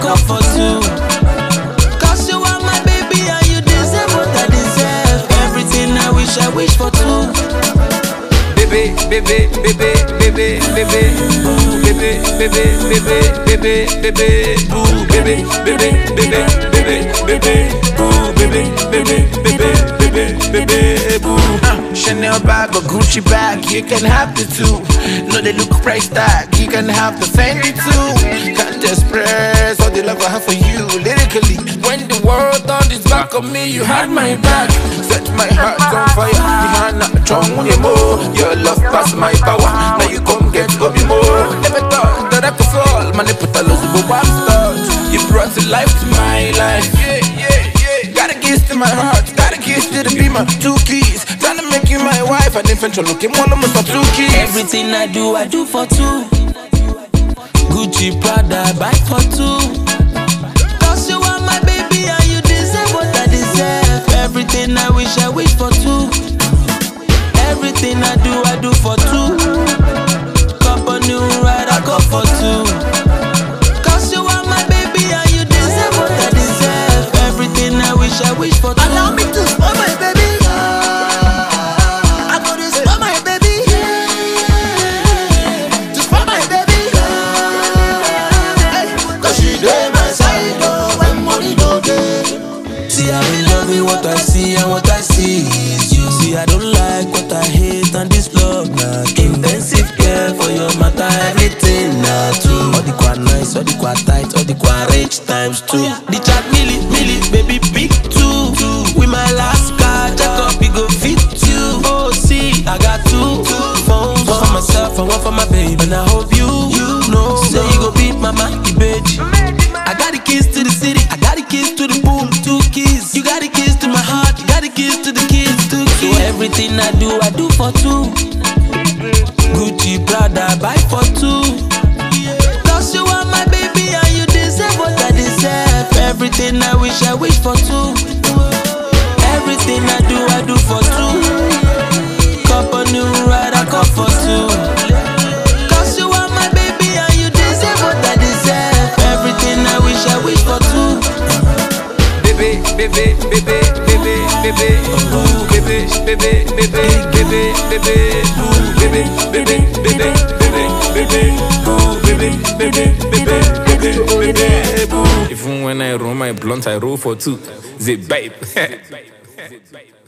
go for two. Cause you are my baby and you deserve what I deserve. Everything I wish for two. Baby, baby, baby, baby, baby, boo, baby, baby, baby, baby, baby, boo, baby, baby, baby, baby, baby, boo, baby, baby, baby, baby, baby, boo. Chanel bag or Gucci bag, you can have the two. No, they look price tag, you can have the Fendi too. Can't express all the love I have for you lyrically. When the world turned its back on me, you had my back. Set my heart on fire. Behind that tongue, your love past my power. Now you come get Obi more. Never thought that I could fall. Man, they put a loss of one start. You brought to life to my life. Yeah, yeah, yeah. Got a kiss to my heart. Got a kiss to the beamer. 2 keys. Trying to make you my wife. And eventually looking one of my 2 keys. Everything I do for two. Gucci, Prada, I buy for two. Cause you are my baby and you deserve what I deserve. Everything I wish for two. Everything I do for two. Couple new ride, I go for two. Cause you are my baby and you deserve what I deserve. Everything I wish for two. Allow me to spoil my baby. I go to spoil my baby. To spoil my baby. Cause she dey my side, oh, when money no dey. See, I will love you what I see and what I see is you. See, I don't like what I hate and this love now. Intensive care for your matter, everything now too. All the quite nice, all the quite tight, all the quite rich times two. The chat milli, baby big two. With my last card, check up, it go fit you. Oh, see, I got two phones. One for myself and one for my baby. And I hope you know, say you go beat my man, bitch. I got the keys to the city, I got the keys to the pool, 2 keys. You got the keys to my heart, you got the keys to the kids, 2 keys. So everything I do for two. Gucci, Prada, I buy for two. Cause you are my baby and you deserve what I deserve. Everything I wish for two. Everything I do for two. Couple new ride, I go for two. Cause you are my baby and you deserve what I deserve. Everything I wish for two. Baby, baby, baby, baby, baby, boo, baby, baby, baby, baby, baby, boo, baby, baby, baby, baby, baby, boo, baby, baby, baby, baby, baby, boo. Even when I roll my blunt, I roll for two. Zip babe.